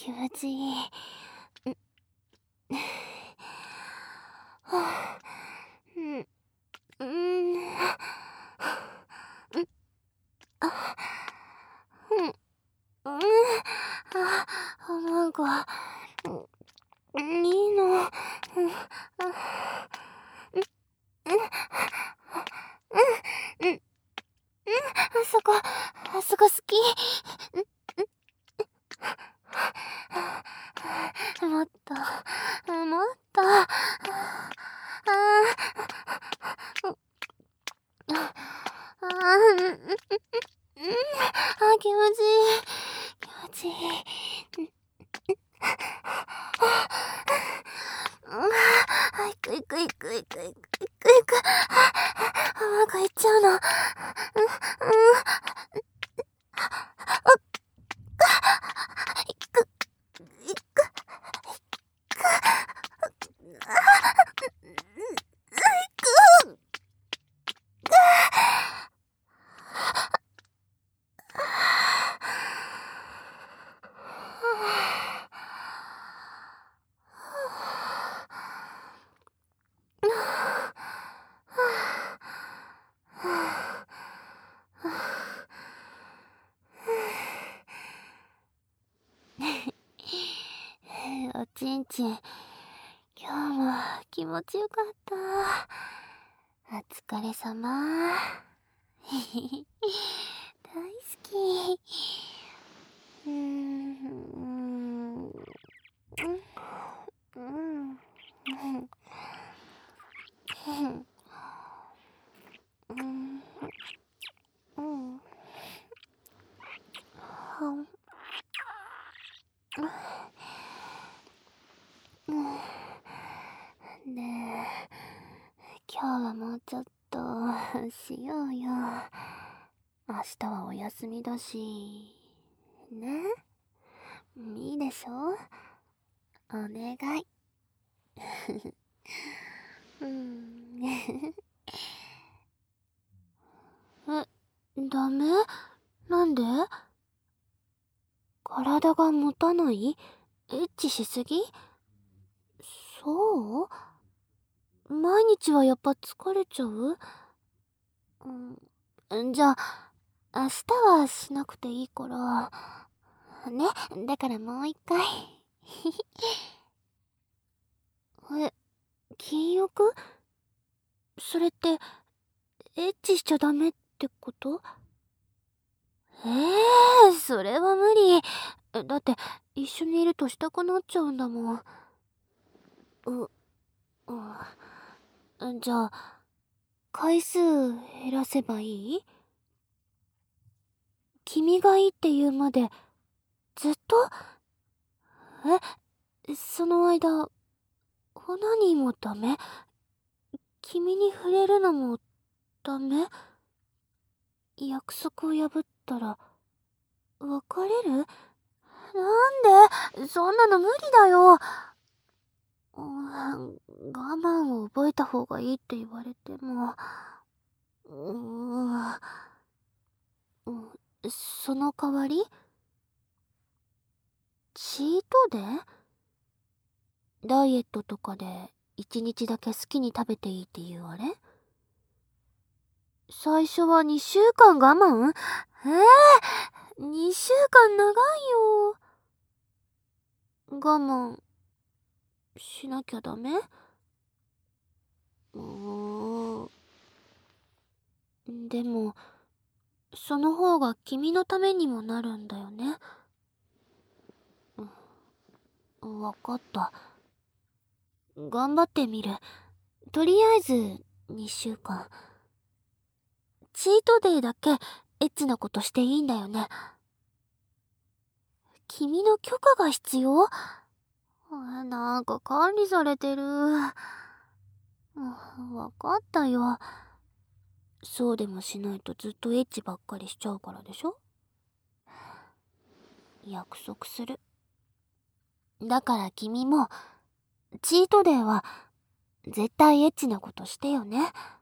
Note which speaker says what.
Speaker 1: 気持ちいい。なんかいいの。あそこ好き。もっと、もっと。気持ちいい。気持ちいい。行く。なんか行っちゃうの。おちんちん、今日も気持ちよかった。お疲れ様。大好き。ねえ、今日はもうちょっとしようよ。明日はお休みだし。ね？いいでしょ？お願い。ダメ？なんで？体が持たない？エッチしすぎ？そう？毎日はやっぱ疲れちゃう？じゃあ、明日はしなくていいから。ね、だからもう一回。禁欲？それって、エッチしちゃダメってこと？それは無理。だって、一緒にいるとしたくなっちゃうんだもん。じゃあ、回数減らせばいい？君がいいって言うまで、ずっと？その間、オナニーもダメ？君に触れるのもダメ？約束を破ったら、別れる？なんで？そんなの無理だよ。我慢を覚えた方がいいって言われても、その代わり？チートデー？ダイエットとかで1日だけ好きに食べていいっていうあれ？最初は2週間我慢？2週間長いよ。我慢しなきゃダメ？でも、その方が君のためにもなるんだよね。わかった。頑張ってみる。とりあえず、2週間。チートデーだけ、エッチなことしていいんだよね。君の許可が必要？なんか管理されてる。わかったよ。そうでもしないとずっとエッチばっかりしちゃうからでしょ？約束する。だから君も、チートデーは、絶対エッチなことしてよね。